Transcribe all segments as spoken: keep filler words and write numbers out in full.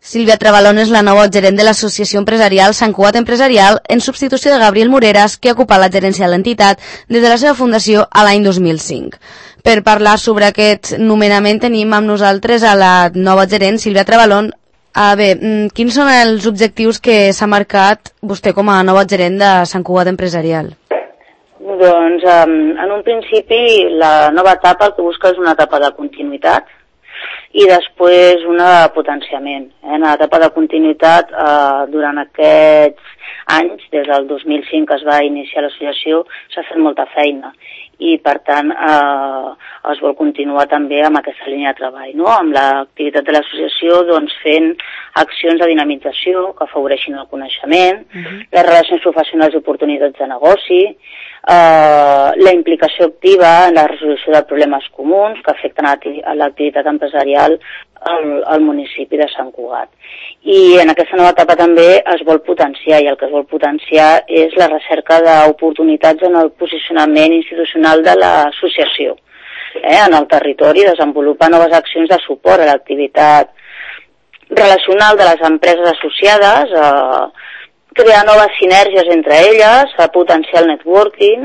Sílvia Travalón és la nova gerent de l'Associació Empresarial Sant Cugat Empresarial en substitució de Gabriel Moreras, que ocupa la gerència de l'entitat des de la seva fundació a l'any dos mil cinc. Per parlar sobre aquest nomenament tenim amb nosaltres a la nova gerent, Sílvia Travalón. A bé, quins són els objectius que s'ha marcat vostè com a nova gerent de Sant Cugat Empresarial? Doncs, en un principi, la nova etapa el que busca és una etapa de continuïtat i després una de potenciament. En l'etapa de continuïtat, eh, durant aquests anys, des del dos mil cinc que es va iniciar l'associació, s'ha fet molta feina i, per tant, eh, es vol continuar també amb aquesta línia de treball, no? Amb l'activitat de l'associació, doncs, fent accions de dinamització que afavoreixin el coneixement, uh-huh. les relacions professionals i oportunitats de negoci, Uh, la implicació activa en la resolució de problemes comuns que afecten a l'activitat empresarial al, al municipi de Sant Cugat. I en aquesta nova etapa també es vol potenciar, i el que es vol potenciar és la recerca d'oportunitats en el posicionament institucional de l'associació, eh, en el territori, desenvolupar noves accions de suport a l'activitat relacional de les empreses associades, eh, crear noves sinergies entre elles, a potenciar el networking,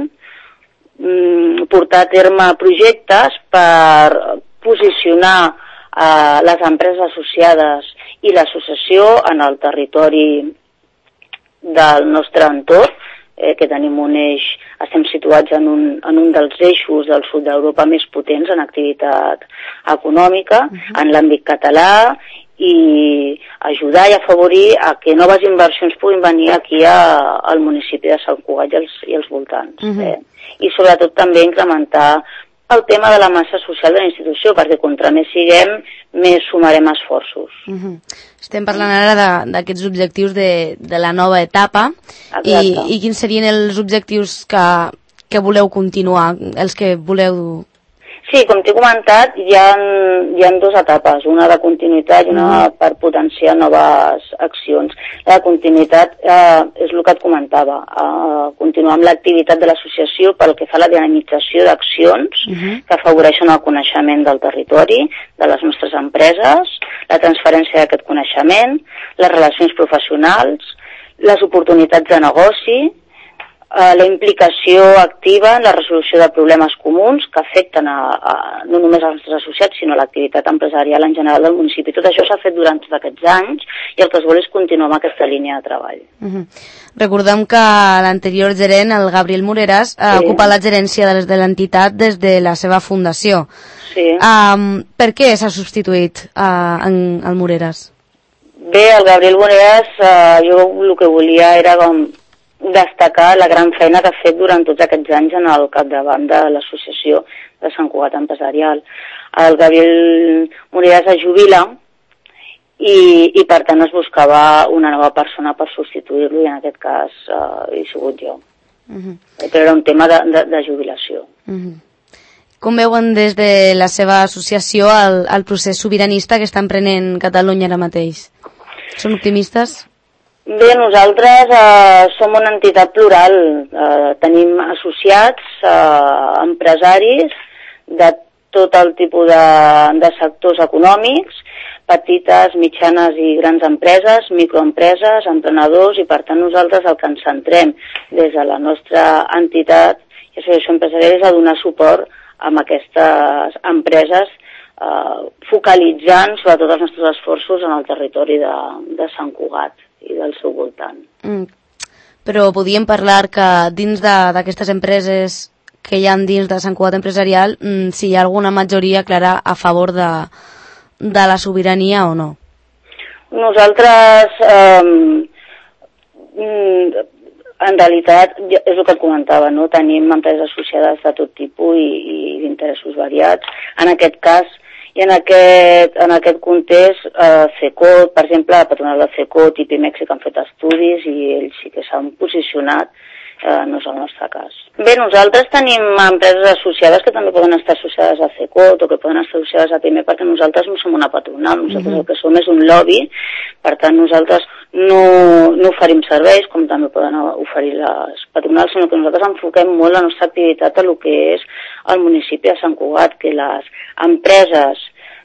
portar a terme projectes per posicionar eh, les empreses associades i l'associació en el territori del nostre entorn, eh, que tenim un eix, estem situats en un, en un dels eixos del sud d'Europa més potents en activitat econòmica, uh-huh. en l'àmbit català, i ajudar i afavorir a que noves inversions puguin venir aquí a, al municipi de Sant Cugat i els, i els voltants. Uh-huh. eh? I sobretot també incrementar el tema de la massa social de la institució, perquè contra més siguem, més sumarem esforços. Uh-huh. Estem parlant ara d'aquests objectius de, de la nova etapa. I, i quins serien els objectius que, que voleu continuar, els que voleu... Sí, com t'he comentat, hi ha, hi ha dues etapes, una de continuïtat i una mm. per potenciar noves accions. La de continuïtat eh, és el que et comentava, eh, continuar amb l'activitat de l'associació pel que fa a la dinamització d'accions mm-hmm. que afavoreixen el coneixement del territori, de les nostres empreses, la transferència d'aquest coneixement, les relacions professionals, les oportunitats de negoci, la implicació activa en la resolució de problemes comuns que afecten a, a, no només als nostres associats, sinó a l'activitat empresarial en general del municipi. Tot això s'ha fet durant tots aquests anys i el que es vol és continuar amb aquesta línia de treball. Uh-huh. Recordem que l'anterior gerent, el Gabriel Moreras, ha sí. ocupat la gerència de, de l'entitat des de la seva fundació. Sí. Um, per què s'ha substituït uh, en, el Moreras? Bé, el Gabriel Moreras, uh, jo el que volia era com destacar la gran feina que ha fet durant tots aquests anys en el capdavant de l'associació de Sant Cugat Empresarial. El Gabriel Moreras es jubila i, i per tant es buscava una nova persona per substituir-lo i en aquest cas eh, he sigut jo. Uh-huh. Però era un tema de, de, de jubilació. Uh-huh. Com veuen des de la seva associació el, el procés sobiranista que està emprenent Catalunya ara mateix? Són optimistes? Bé, nosaltres eh, som una entitat plural, eh, tenim associats, eh, empresaris de tot el tipus de, de sectors econòmics, petites, mitjanes i grans empreses, microempreses, emprenedors, i per tant nosaltres el que ens centrem des de la nostra entitat i associació empresarial és a donar suport a aquestes empreses, eh, focalitzant sobretot els nostres esforços en el territori de, de Sant Cugat i del seu voltant. Mm. Però podíem parlar que dins d'aquestes empreses que hi ha dins de Sant Cugat Empresarial, mm, si hi ha alguna majoria clara a favor de, de la sobirania o no? Nosaltres, eh, en realitat, és el que comentava, no? Tenim empreses associades de tot tipus i, i d'interessos variats. En aquest cas, i en aquest, en aquest context, eh, CECOT, per exemple, la patronal de CECOT i Pimex que han fet estudis i ells sí que s'han posicionat, eh, no és el nostre cas. Bé, nosaltres tenim empreses associades que també poden estar associades a CECOT o que poden estar associades a Pime perquè nosaltres no som una patronal, nosaltres uh-huh. el que som és un lobby, per tant nosaltres no, no oferim serveis com també poden oferir les patronals, sinó que nosaltres enfoquem molt la nostra activitat a el que és el municipi de Sant Cugat, que les empreses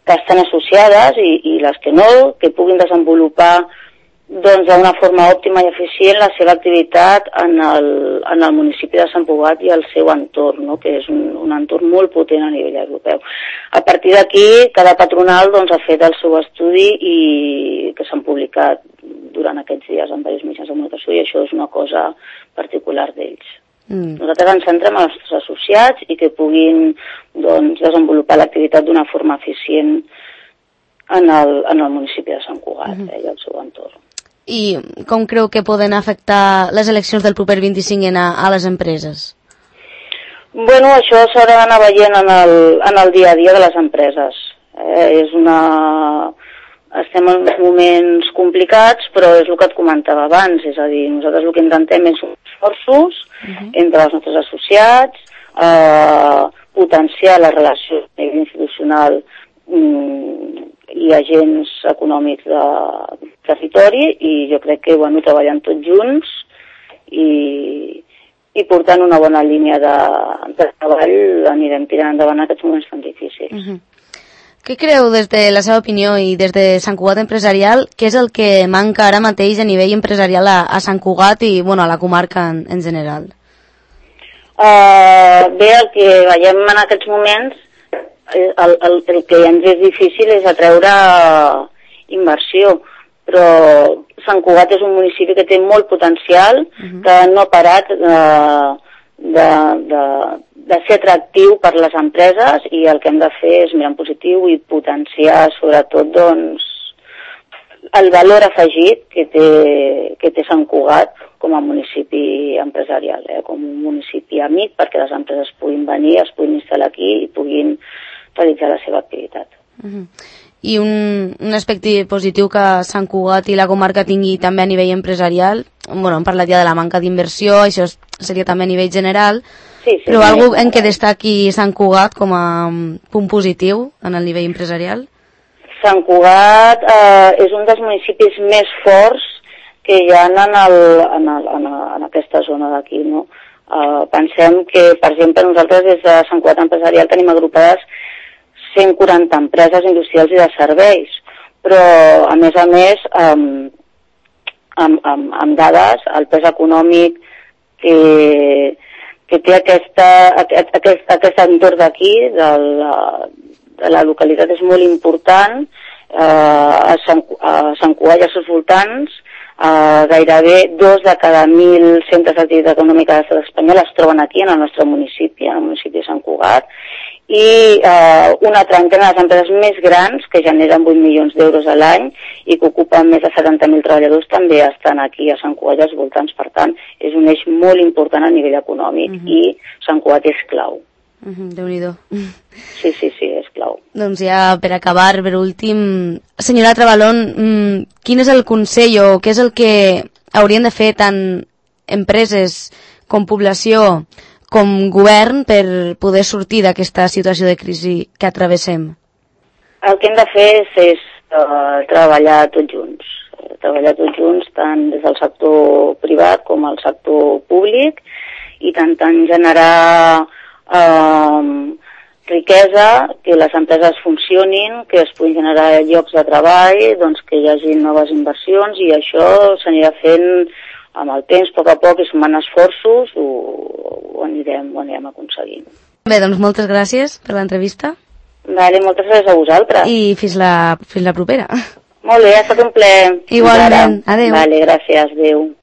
que estan associades i, i les que no, que puguin desenvolupar doncs d'una forma òptima i eficient la seva activitat en el, en el municipi de Sant Cugat i el seu entorn, no? Que és un, un entorn molt potent a nivell europeu. A partir d'aquí, cada patronal doncs, ha fet el seu estudi i que s'han publicat durant aquests dies en diversos mitjans de comunicació i això és una cosa particular d'ells. Mm. Nosaltres ens centrem en els nostres associats i que puguin doncs, desenvolupar l'activitat d'una forma eficient en el, en el municipi de Sant Cugat mm. eh, i el seu entorn. I com creu que poden afectar les eleccions del proper vint-i-cinc a, a les empreses? Bueno, això s'haurà d'anar veient en el, en el dia a dia de les empreses. Eh, és una... Estem en uns moments complicats, però és el que et comentava abans, és a dir, nosaltres el que intentem és esforços uh-huh. entre els nostres associats, eh, potenciar la relació institucional mm, i agents econòmics de territori i jo crec que bueno, treballant tots junts i, i portant una bona línia de, de treball anirem tirant endavant aquests moments tan difícils. Uh-huh. Què creu des de la seva opinió i des de Sant Cugat Empresarial, què és el que manca ara mateix a nivell empresarial a, a Sant Cugat i bueno, a la comarca en, en general? Uh, bé, el que veiem en aquests moments El, el, el que ens és difícil és atreure inversió, però Sant Cugat és un municipi que té molt potencial, uh-huh. que no ha parat de, de, de, de ser atractiu per les empreses i el que hem de fer és mirar en positiu i potenciar sobretot doncs, el valor afegit que té, que té Sant Cugat com a municipi empresarial, eh? Com un municipi amic perquè les empreses puguin venir, es puguin instal·lar aquí i puguin realitzar la seva activitat. Uh-huh. I un, un aspecte positiu que Sant Cugat i la comarca tingui també a nivell empresarial, bueno, hem parlat ja de la manca d'inversió, això seria també a nivell general, sí, sí, però sí, algú en què destaqui Sant Cugat com a punt positiu en el nivell empresarial? Sant Cugat eh, és un dels municipis més forts que hi ha en, el, en, el, en, el, en aquesta zona d'aquí, no? Eh, pensem que, per exemple, nosaltres des de Sant Cugat Empresarial tenim agrupades cent quaranta empreses industrials i de serveis, però a més a més amb, amb, amb, amb dades, el pes econòmic que, que té aquesta, aquest, aquest, aquest entorn d'aquí, de, la, de la localitat és molt important, eh, a, Sant, a Sant Cugat i als seus voltants, eh, gairebé dos de cada mil centres d'activitat econòmica de l'estat espanyol es troben aquí en el nostre municipi, en el municipi de Sant Cugat, i eh, una trentena de les empreses més grans que generen vuit milions d'euros a l'any i que ocupen més de setanta mil treballadors també estan aquí a Sant Cugat i als voltants. Per tant, és un eix molt important a nivell econòmic uh-huh. i Sant Cugat és clau. Uh-huh, Déu-n'hi-do. Sí, sí, sí, és clau. Doncs ja per acabar, per últim, senyora Trabalón, quin és el consell o què és el que haurien de fer tant empreses com població com govern per poder sortir d'aquesta situació de crisi que atravessem? El que hem de fer és, és uh, treballar tots junts. Treballar tots junts tant des del sector privat com al sector públic i intentant generar uh, riquesa, que les empreses funcionin, que es puguin generar llocs de treball, doncs que hi hagi noves inversions i això s'anirà fent amb el temps, a poc a poc, i sumant esforços, ho, ho, anirem, ho anirem aconseguint. Bé, doncs moltes gràcies per l'entrevista. Vale, moltes gràcies a vosaltres. I fins la, fins la propera. Molt bé, ha estat un plaer. Igualment, adéu. Vale, gràcies, adéu.